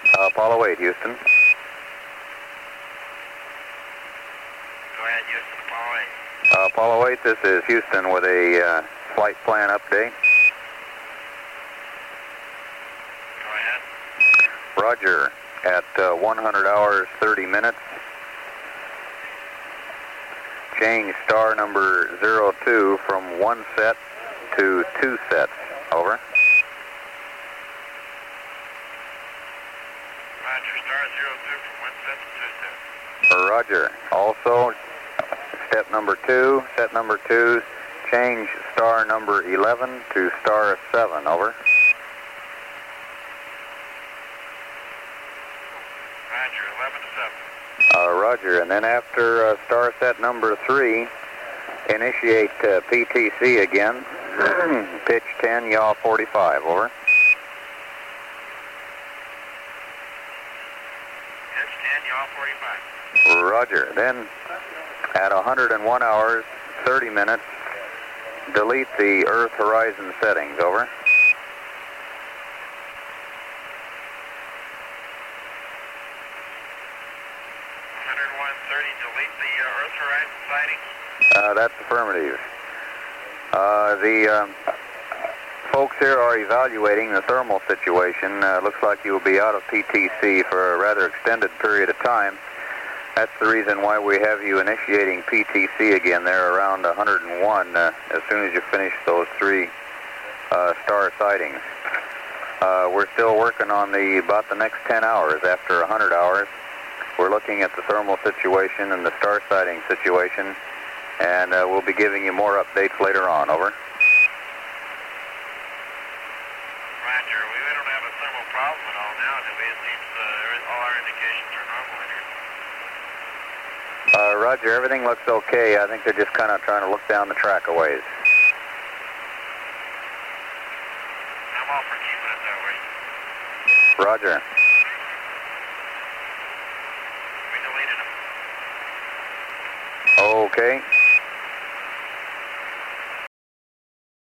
Apollo 8, Houston. Go ahead, Houston, Apollo 8. Apollo 8, this is Houston with a flight plan update. Go ahead. Roger, at 100 hours, 30 minutes. Change star number 02 from 1 set to 2 sets. Over. Roger, star 02 from 1 set to 2 sets. Roger. Also, step number 2, set number 2, change star number 11 to star 7. Over. Roger, 11 to 7. Roger. And then after star set number 3, initiate PTC again. Pitch 10, yaw 45. Over. Pitch 10, yaw 45. Roger. Then at 101 hours, 30 minutes, delete the Earth horizon settings. Over. Delete the Earth horizon sightings? That's affirmative. The folks here are evaluating the thermal situation. Looks like you'll be out of PTC for a rather extended period of time. That's the reason why we have you initiating PTC again there around 101 as soon as you finish those 3 star sightings. We're still working on about the next 10 hours after 100 hours. We're looking at the thermal situation and the star sighting situation, and we'll be giving you more updates later on. Over. Roger. We don't have a thermal problem at all now, do we? It seems all our indications are normal in here. Roger. Everything looks okay. I think they're just kind of trying to look down the track a ways. I'm all for keeping it that way. Roger. We deleted them. Okay.